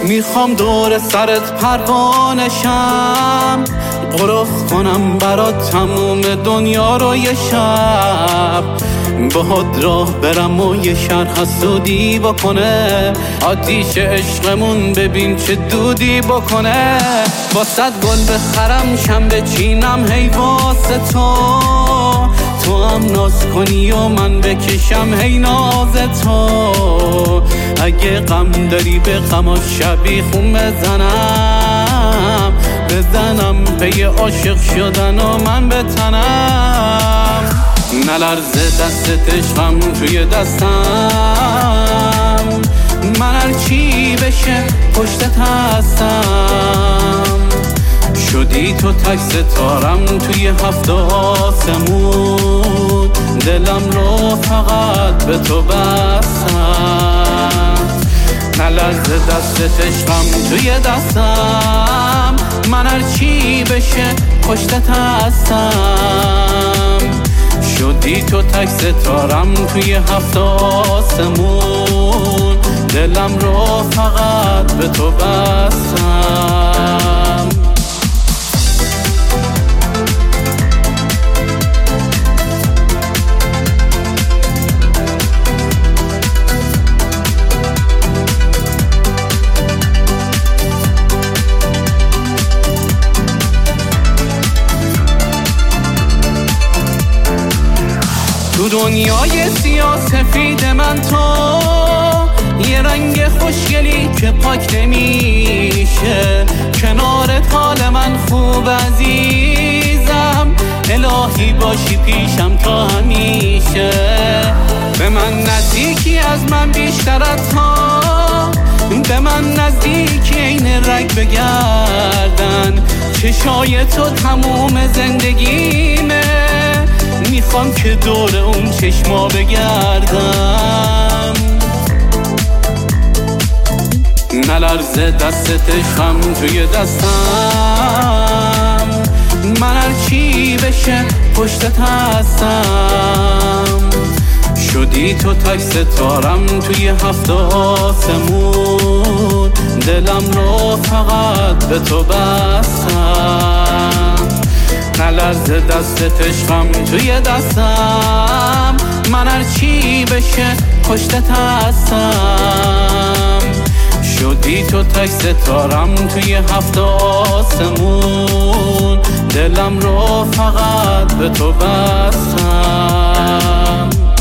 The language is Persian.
میخوام دور سرت پروانشم، غرف کنم برات تموم دنیا رو یه شب، باهات راه برم و یه شهر حسودی بکنه، آتیش عشقمون ببین چه دودی بکنه. واسه گل بخرم شم بچینم هی واسه تو هم ناز کنی و من بکشم هی ناز تو. اگه غم داری به غم شبیخون بزنم پی عاشق شدن و من بتنم. نلرزه دستت عشقم توی دستم، من هر چی بشه پشتت هستم. شدی تو تک ستارم توی هفت آسمون، دلم رو فقط به تو بستم. نلرزه دستت عشقم توی دستم، من هر چی بشه پشتت هستم. شدی تو تک ستارم توی هفت آسمون، دلم رو فقط به تو بستم. تو دنیای سیاه‌سفید من تو یه رنگ خوشگلی که پاک نمیشه، کنارت حال من خوب عزیزم، الهی باشی پیشم تا همیشه. به من نزدیکی از من بیشتر از ها، به من نزدیکی این رنگ بگردن، چشای تو تموم زندگیمه، میخوام که دور اون چشما بگردم. نلرزه دستت عشقم توی دستم، من هر چی بشه پشتت هستم. شدی تو تک ستارم توی هفت آسمون، دلم رو فقط به تو بستم. نلرزه دستت عشقم توی دستم، من هر چی بشه پشتت هستم. شدی تو تک ستارم توی هفت آسمون، دلم رو فقط به تو بستم.